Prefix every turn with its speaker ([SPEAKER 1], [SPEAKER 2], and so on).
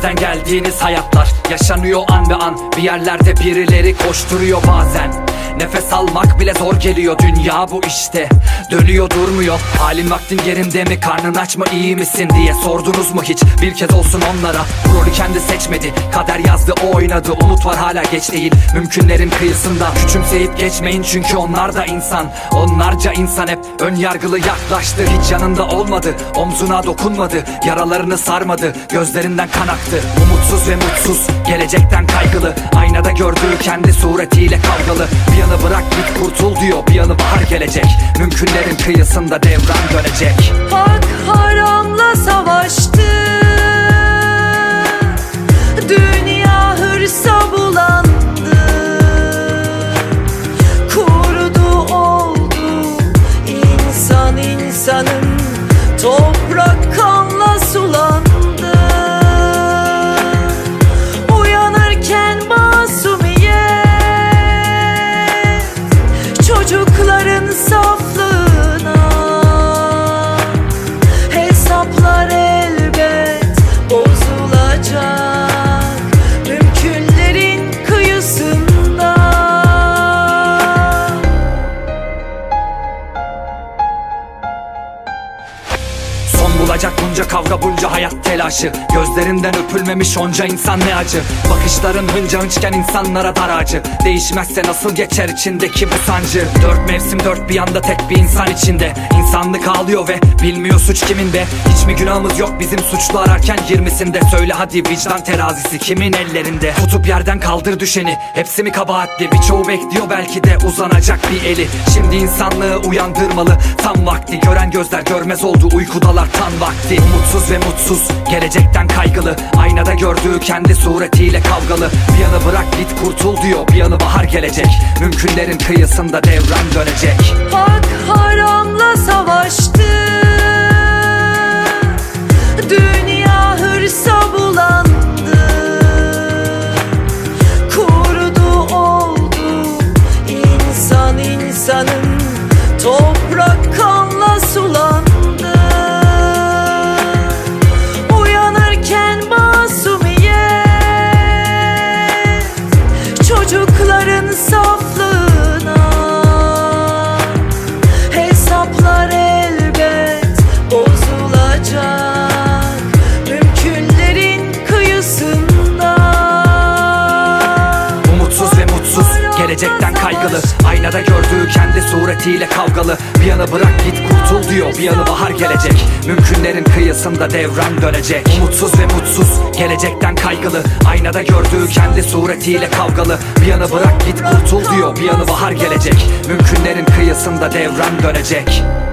[SPEAKER 1] görmezden geldiğiniz hayatlar yaşanıyor an be an. Bir yerlerde birileri koşturuyor bazen. Nefes almak bile zor geliyor, dünya bu işte. Dönüyor durmuyor, halin vaktin yerinde mi, karnın aç mı, iyi misin diye sordunuz mu hiç? Bir kez olsun onlara. Bu rolü kendi seçmedi, kader yazdı, o oynadı. Umut var, hala geç değil, mümkünlerin kıyısında. Küçümseyip geçmeyin çünkü onlar da insan. Onlarca insan hep ön yargılı yaklaştı. Hiç yanında olmadı, omzuna dokunmadı, yaralarını sarmadı, gözlerinden kan aktı. Umutsuz ve mutsuz, gelecekten kaygılı, aynada gördüğü kendi suretiyle kavgalı. Bir yanı bırak git kurtul diyor, bir yanı bahar gelecek. Mümkünlerin kıyısında devran dönecek.
[SPEAKER 2] Hak haramla savaştı, dünya hırsa bulandı. Kurdu oldu insan insanın, toprak kanla sulandı. Uyanırken masumiyet, çocukların saflığına hesaplar elbet bozulacak, mümkünlerin kıyısında.
[SPEAKER 1] Son bulacak bunca kavga, bunca hayat telaşı, gözlerinden öpülmemiş onca insan ne acı. Bakışların hınca hınçken insanlara dar acı. Değişmezse nasıl geçer içindeki bu sancı? Dört mevsim dört bir yanda tek bir insan içinde. İnsanlık ağlıyor ve bilmiyor suç kiminde. Hiç mi günahımız yok bizim suçlu ararken 20'sinde? Söyle hadi, vicdan terazisi kimin ellerinde? Tutup yerden kaldır düşeni, hepsi mi kabahatli? Birçoğu bekliyor belki de uzanacak bir eli. Şimdi insanlığı uyandırmalı tam vakti. Gören gözler görmez oldu, uykudalar tan vakti. Umutsuz ve mutsuz, gelecekten kaygılı, aynada gördüğü kendi suretiyle kavgalı. Bir yanı bırak git kurtul diyor, bir yanı bahar gelecek. Mümkünlerin kıyısında devran dönecek.
[SPEAKER 2] Hak haramla savaştı, dünya hırsa bulandı. Kurdu oldu insan insanın, toprak kanla sulandı. Uyanırken masumiyet, çocukların saflığına hesaplar elbet bozulacak, mümkünlerin kıyısında.
[SPEAKER 1] Umutsuz ve mutsuz, gelecekten kaygılı, aynada gördüğü kendi suretiyle kavgalı. Bir yanı bırak git kurtul diyor, bir yanı bahar gelecek. Mümkünlerin kıyısında devran dönecek. Umutsuz ve mutsuz, gelecekten kaygılı, aynada gördüğü kendi suretiyle kavgalı. Bir yanı bırak git kurtul diyor, bir yanı bahar gelecek. Mümkünlerin kıyısında devran dönecek.